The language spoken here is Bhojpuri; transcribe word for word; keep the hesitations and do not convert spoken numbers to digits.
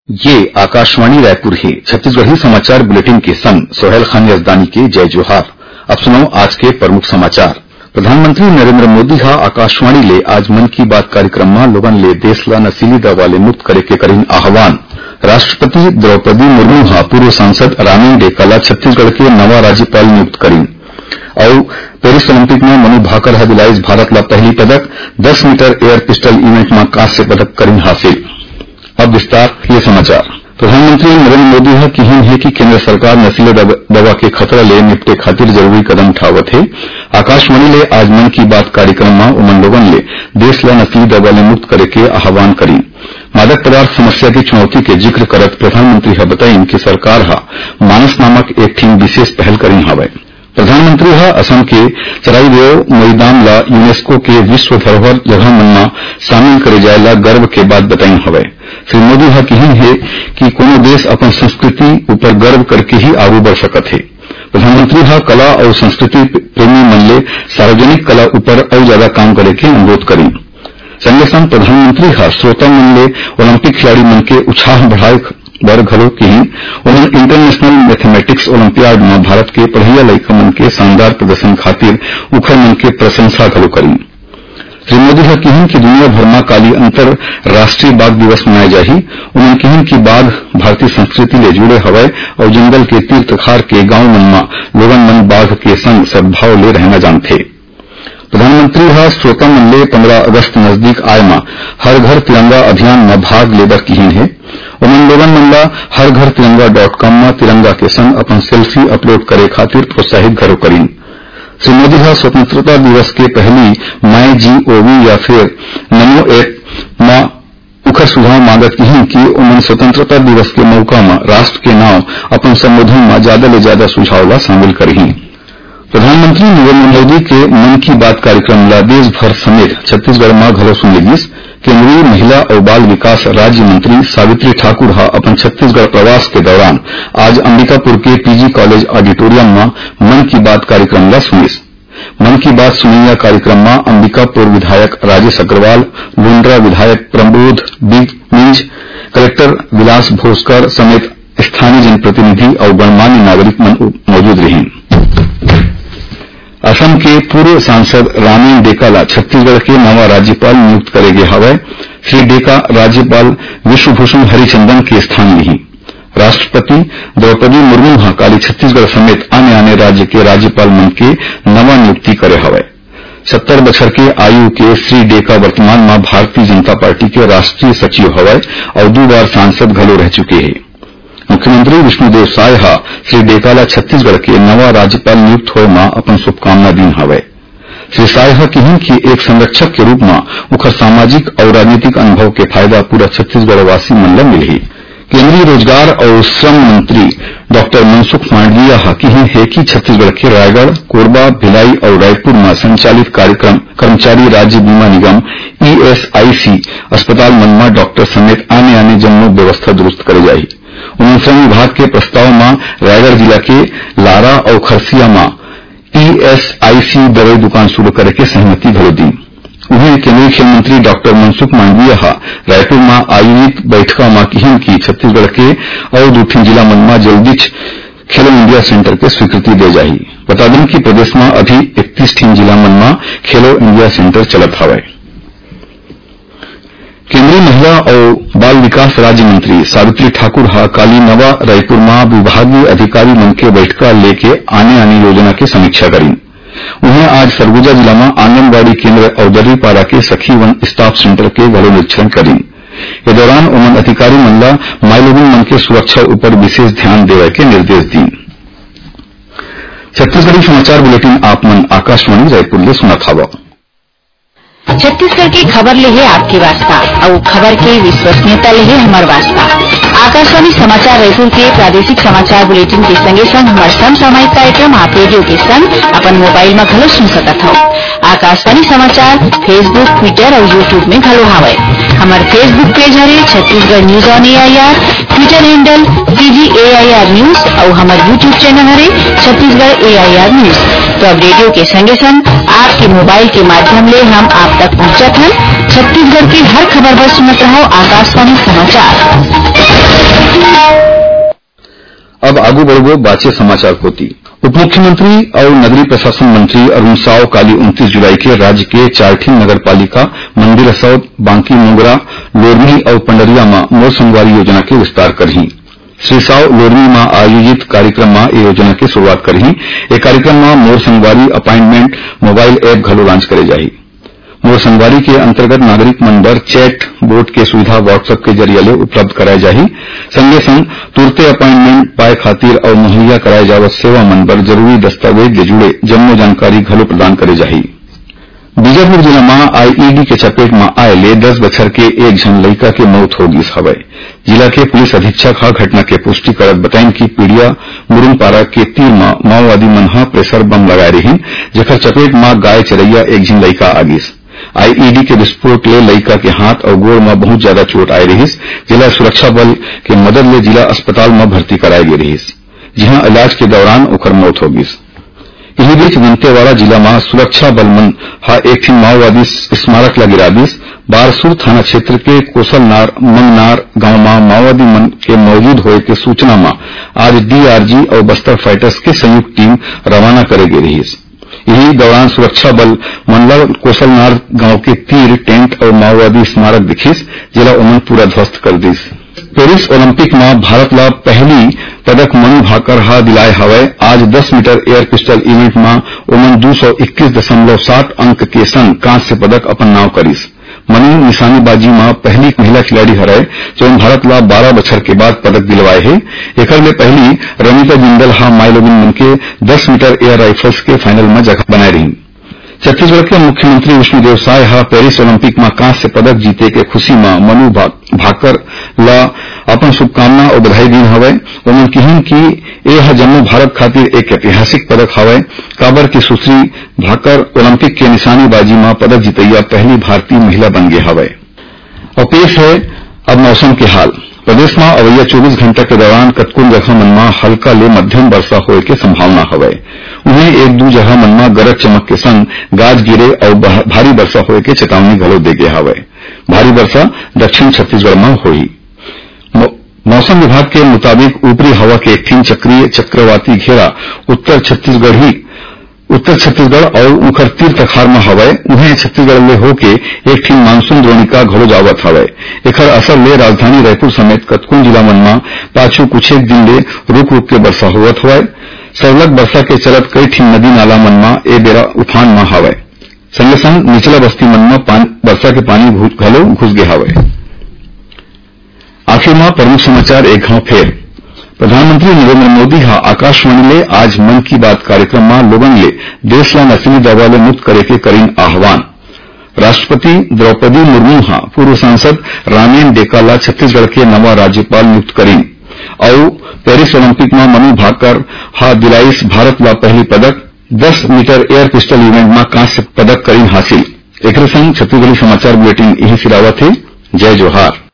ये आकाशवाणी रायपुर है। छत्तीसगढ़ी समाचार बुलेटिन के संग सोहेल खान यजदानी के जय जोहार। अब सुनो आज के प्रमुख समाचार। प्रधानमंत्री नरेंद्र मोदी हा आकाशवाणी ले आज मन की बात कार्यक्रम में लोगन ले देश ला नशीली दवा ले मुक्त करे के करीन आह्वान। राष्ट्रपति द्रौपदी मुर्मू हा पूर्व सांसद रामीन डेका ला छत्तीसगढ़ के नवा राज्यपाल नियुक्त करीन और पेरिस ओलंपिक में मनु भाकर हा दिलाइस भारत ला पहली पदक। दस मीटर एयर पिस्टल इवेंट में कांस्य पदक करीन हासिल। अब विस्तार ये समाचार। प्रधानमंत्री नरेंद्र मोदी हा किहिन है कि केंद्र सरकार नशीले दवा के खतरा ले निपटे खातिर जरूरी कदम उठावत है। आकाशवाणी ले आज मन की बात कार्यक्रम में उमन लोगन ले देश ला नशीली दवा ले मुक्त करे के आह्वान करी। मादक पदार्थ समस्या की चुनौती के जिक्र करत प्रधानमंत्री हा बताइन कि सरकार हा मानस नामक एक थीम विशेष पहल करीन हावय। प्रधानमंत्री हा असम के चराईदेव मैदान ला यूनेस्को के विश्व धरोहर जगह मन में शामिल करे जाए ला गर्व के बात बताइन हवय। श्री मोदी हा किहिन है कि कोनो देश अपन संस्कृति ऊपर गर्व करके ही आगे बढ़ सकत है। प्रधानमंत्री हा कला और संस्कृति प्रेमी मन ले सार्वजनिक कला ऊपर और ज्यादा काम करे के अनुरोध करी। संगे संग प्रधानमंत्री हा श्रोता मन ले ओलंपिक खिलाड़ी मन के उत्साह बढ़ाए बर घलो किहिन उन्होंने इंटरनेशनल मैथमेटिक्स ओलंपियाड में भारत के पढ़इया लइका मन के शानदार प्रदर्शन खातिर उखर मन के प्रशंसा घलो करी। श्री मोदी हा किहिन कि दुनिया भर में काली अंतरराष्ट्रीय बाघ दिवस मनाए जाही। उन्होंने किहिन कि बाघ भारतीय संस्कृति ले जुड़े हवय और जंगल के तीर्थ खार के गांव मन में लोगन मन बाघ के संग सद्भाव ले रहना जानथे। प्रधानमंत्री हा श्रोता मन ले पंद्रह अगस्त नजदीक आए में हर घर तिरंगा अभियान में भाग लेबर किहिन है। उन्होंने लोगन मन ला हर घर तिरंगा डॉट कॉम में तिरंगा के संग अपन सेल्फी अपलोड करे खातिर प्रोत्साहित घरो करीन। श्री मोदी हा स्वतंत्रता दिवस के पहली माई जी ओ वी या फिर नमो ऐप में उखर सुझाव मांगत किहिन कि उन्होंने स्वतंत्रता दिवस के मौका में राष्ट्र के नाव अपन संबोधन में ज्यादा ले ज्यादा सुझाव ला शामिल करही। प्रधानमंत्री नरेंद्र मोदी के मन की बात कार्यक्रम ला देश भर समेत छत्तीसगढ़ में घलो सुन लीजिस। केंद्रीय महिला और बाल विकास राज्य मंत्री सावित्री ठाकुर हा अपन छत्तीसगढ़ प्रवास के दौरान आज अंबिकापुर के पीजी कॉलेज ऑडिटोरियम में मन की बात कार्यक्रम ला सुनिस। मन की बात सुनिया कार्यक्रम में अंबिकापुर विधायक राजेश अग्रवाल, लुंड्रा विधायक प्रमोद मिंज, कलेक्टर विलास भोसकर समेत स्थानीय जनप्रतिनिधि और गणमान्य नागरिक मौजूद रही। असम के पूर्व सांसद रामीन डेका ला छत्तीसगढ़ के नवा राज्यपाल नियुक्त करे गे हवय। श्री डेका राज्यपाल विश्वभूषण हरिचंदन के स्थान ली। राष्ट्रपति द्रौपदी मुर्मू हा काली छत्तीसगढ़ समेत अन्य अन्य राज्य के राज्यपाल मन के नवा नियुक्ति करे हवय। सत्तर बछर के आयु के श्री डेका वर्तमान में भारतीय जनता पार्टी के राष्ट्रीय सचिव हवय और दो बार सांसद घलो रह चुके हैं। मुख्यमंत्री विष्णुदेव साय हा श्री डेका ला छत्तीसगढ़ के नवा राज्यपाल नियुक्त होए में अपन शुभकामना दीन हवय। श्री साय हा किहिन कि एक संरक्षक के रूप में उखर सामाजिक और राजनीतिक अनुभव के फायदा पूरा छत्तीसगढ़ वासी मन ला मिलही। केंद्रीय रोजगार और श्रम मंत्री डॉक्टर मनसुख मांडविया हा किहिन है कि छत्तीसगढ़ के रायगढ़, कोरबा, भिलाई और रायपुर में संचालित कार्यक्रम कर्मचारी राज्य बीमा निगम ईएसआईसी अस्पताल मन में डॉक्टर समेत आने आने जन्म व्यवस्था दुरुस्त करे जाही। उन्होंने श्रम विभाग के प्रस्ताव में रायगढ़ जिला के लारा और खरसिया में ईएसआईसी दवाई दुकान शुरू करे के सहमति घलो दी। उन्हें केंद्रीय खेल मंत्री डॉक्टर मनसुख मांडविया हा रायपुर में आयोजित बैठक में किहिन कि छत्तीसगढ़ के और दो तीन जिला मन में जल्दी खेलो इंडिया सेंटर के स्वीकृति दे जाही। बता दें कि प्रदेश में अभी इकतीस तीन जिला मन में खेलो इंडिया सेंटर चलत हवय। केंद्रीय महिला और बाल विकास राज्य मंत्री सावित्री ठाकुर हा काली नवा रायपुर में विभागीय अधिकारी मन के बैठक लेके आने आने योजना की समीक्षा करी। उन्हें आज सरगुजा जिला में आंगनबाड़ी केंद्र और दर्रीपाड़ा के सखी वन स्टाफ सेंटर के घरो निरीक्षण करी। इस दौरान उन्होंने अधिकारी मन ला माई लोगन मन के सुरक्षा ऊपर विशेष ध्यान देवे के निर्देश दी। छत्तीसगढ़ी समाचार बुलेटिन आप मन आकाशवाणी रायपुर ले सुनत हवा। छत्तीसगढ़ की खबर ले है आपकी वास्ता और खबर की विश्वसनीयता ले है हमार वास्ता। आकाशवाणी समाचार रायपुर के प्रादेशिक समाचार बुलेटिन के संगे संग हमार समसामयिक कार्यक्रम आप रेडियो के संग अपन मोबाइल में घलो सुन सकत हो। आकाशवाणी समाचार फेसबुक, ट्विटर और यूट्यूब में घलो हावय। हमार फेसबुक पेज हरे Chhattisgarh news on AIR, Twitter handle TG AIR news और हमार यूट्यूब चैनल हरे छत्तीसगढ़ एआईआर न्यूज। तो अब रेडियो के संगे संग आपके मोबाइल के माध्यम ले हम आप तक पहुंचत हन। छत्तीसगढ़ की हर खबर पर सुनत रहो आकाशवाणी समाचार। एगो बाचे समाचार पोती। उप मुख्यमंत्री और नगरीय प्रशासन मंत्री अरुण साव काली उनतीस जुलाई के राज्य के चारठी नगर पालिका मंदिर असौद, बांकी मोगरा, लोरमी और पंडरिया में मोर संगवारी योजना के विस्तार करही। श्री साव लोरमी में आयोजित कार्यक्रम में ये योजना की शुरुआत करही। एक कार्यक्रम में मोर संगवारी अपॉइंटमेंट मोबाइल ऐप घलो लॉन्च करे जाही। मोर संगवारी के अंतर्गत नागरिक मन बर चैट बोट के सुविधा व्हाट्सएप के जरिए ले उपलब्ध कराए जाही। संगे संग तुरते अपॉइंटमेंट पाए खातिर और मुहैया कराए जावत सेवा मन बर जरूरी दस्तावेज ले जुड़े जम्मो जानकारी घलो प्रदान करे जाही। बीजापुर जिला में आईईडी के चपेट में आए ले दस बछर के एक झन लड़का के मौत हो गई हवै। जिला के पुलिस अधीक्षक हा घटना के पुष्टि करत बताइन कि पीड़िया मुरुंगपारा के तीर में माओवादी मन हा प्रेशर बम लगाए रही, जेकर चपेट में गाय चरैया एक झन लड़का आ गिस। आईईडी के विस्फोट ले लड़का के हाथ और गोड़ में बहुत ज्यादा चोट आए रही। जिला सुरक्षा बल के मदद ले जिला अस्पताल में भर्ती कराए गए रही, जहां इलाज के दौरान ओकर मौत हो गई। इसी बीच दंतेवाड़ा जिला में सुरक्षा बल मन हा एक थी माओवादी स्मारक ला गिरा दिस। बारसूर थाना क्षेत्र के कोसलनार मंगनार गांव में माओवादी मन के मौजूद होए के सूचना में आज डीआरजी और बस्तर फाइटर्स के संयुक्त टीम रवाना करे गई रही। यही दौरान सुरक्षा बल मंडल कोसलनार गांव के तीर टेंट और माओवादी स्मारक दिखिस, जिला उमन पूरा ध्वस्त कर दिस। पेरिस ओलंपिक में भारत ला पहली पदक मनु भाकर हा दिलाए हवै। आज दस मीटर एयर पिस्टल इवेंट में उमन दो सौ इक्कीस दशमलव साठ अंक के संग कांस्य पदक अपन नाव करिस। मनु निशानेबाजी में पहली महिला खिलाड़ी हरय जो भारत ला बारह बछर के बाद पदक दिलवाए है। एकर ले पहली रमिता जिंदल हा माइलोगिन मन के दस मीटर एयर राइफल्स के फाइनल में जगह बनाए रही। छत्तीसगढ़ के मुख्यमंत्री विष्णुदेव साय हा पेरिस ओलंपिक में कांस्य पदक जीते के खुशी में मनु भाकर ला अपन शुभकामना और बधाई दी हवै। उन्होंने कही कि यह जम्मू भारत खातिर एक ऐतिहासिक पदक हवै। काबर की सुश्री भाकर ओलंपिक के निशानेबाजी में पदक जीतैया पहली भारतीय महिला बन गए हवै। और पेश है अब मौसम के हाल। प्रदेश में अवैया चौबीस घंटा के दौरान कतकुल जगह मन में हल्का ले मध्यम वर्षा होए के संभावना हवै। उन्हें एक दो जगह मन में गरज चमक के संग गाज गिरे और भारी वर्षा होए के चेतावनी घलो दे गए हवै। भारी वर्षा दक्षिण छत्तीसगढ़ में होई। मौसम विभाग के मुताबिक ऊपरी हवा के एक तीन चक्रीय चक्रवाती घेरा उत्तर छत्तीसगढ़ ही उत्तर छत्तीसगढ़ और उनकर तीर तखार में हवै। उन्हें छत्तीसगढ़ ले होके एक ठीक मानसून द्रोणिका घलो जावत हवै। एकर असर ले राजधानी रायपुर समेत कतकुल जिला मन में पाछू कुछ एक दिन ले रुक रुक के वर्षा होवत हवै। सरलग वर्षा के चलत कई ठीक नदी नाला मन में ए बेरा उफान में हवै। संगे संग निचला बस्ती मन में वर्षा के पानी घलो घुस गए हवै। आखिर में प्रमुख समाचार एक घाव फेर। प्रधानमंत्री नरेंद्र मोदी हा आकाशवाणी ले आज मन की बात कार्यक्रम में लोगन ले देश ला नशीली दवा ले मुक्त करे के करीन आह्वान। राष्ट्रपति द्रौपदी मुर्मू हा पूर्व सांसद रामेन डेका ला छत्तीसगढ़ के नवा राज्यपाल नियुक्त करीन। और पेरिस ओलंपिक में मनु भाकर हा दिलाइस भारत ला पहली पदक। दस मीटर एयर पिस्टल इवेंट में कांस्य पदक करीन हासिल। एक संग छत्तीसगढ़ी समाचार बुलेटिन यही सिरावत है। जय जोहार।